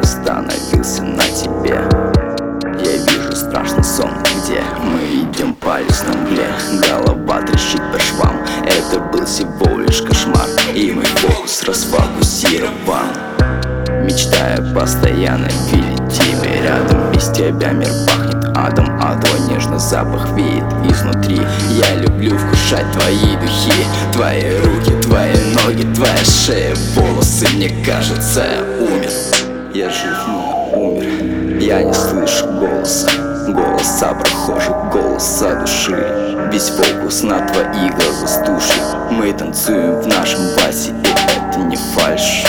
остановился на тебе. Я вижу страшный сон, где мы идем по лесной мгле. Голова трещит по швам, это был всего лишь кошмар, и мой фокус расфокусирован. Мечтая постоянно видеть тебя рядом. Без тебя мир пахнет адом, а твой нежный запах веет изнутри. Я люблю вкушать твои духи, твои руки, твои ноги, твоя шея, волосы. Мне кажется, я умер. Я жив, но умер. Я не слышу голоса прохожих, голоса души. Весь фокус на твои глаза стуши. Мы танцуем в нашем вальсе, и это не фальшь.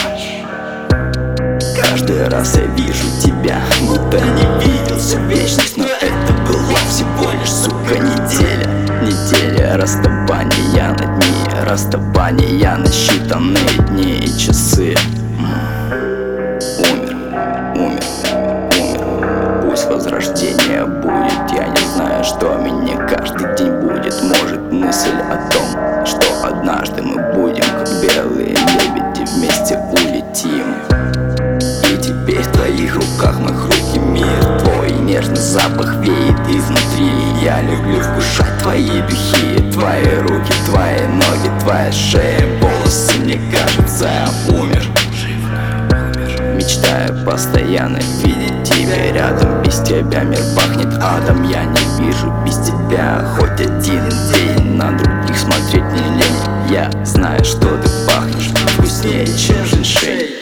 Каждый раз я вижу тебя, будто не видел всю вечность. Но это была всего лишь, сука, неделя. Неделя расставания на дни, расставания на считанные дни и часы. Умер. Пусть возрождение будет. Я не знаю, что меня каждый день будет. Может, мысль о том, что однажды мы будем как белые лебеди, вместе улетим. И теперь в твоих руках, моих руки мир. Твой нежный запах веет изнутри. Я люблю вкушать твои духи, твои руки, твои ноги, твоя шея, волосы. Мне кажется, я умер. Мечтаю постоянно видеть тебя рядом. Без тебя мир пахнет адом. Я не вижу без тебя хоть один день. На других смотреть не лень. Я знаю, что ты пахнешь вкуснее, чем женьшень.